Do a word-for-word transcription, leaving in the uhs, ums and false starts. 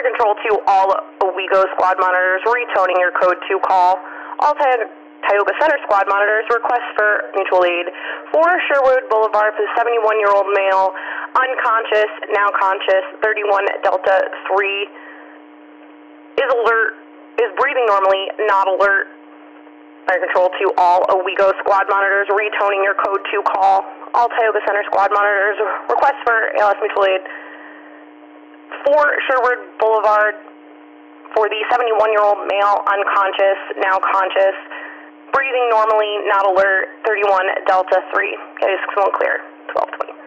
Fire Control to all Owego squad monitors, retoning your code two call. All Tioga Center squad monitors, request for mutual aid. For Sherwood Boulevard for the seventy-one-year-old male, unconscious, now conscious, thirty-one Delta three, is alert, is breathing normally, not alert. Fire Control to all Owego squad monitors, retoning your code two call. All Tioga Center squad monitors, request for A L S mutual aid. For Sherwood Boulevard for the seventy-one-year-old male, unconscious, now conscious, breathing normally, not alert, thirty-one Delta three. Okay, six one clear, twelve twenty.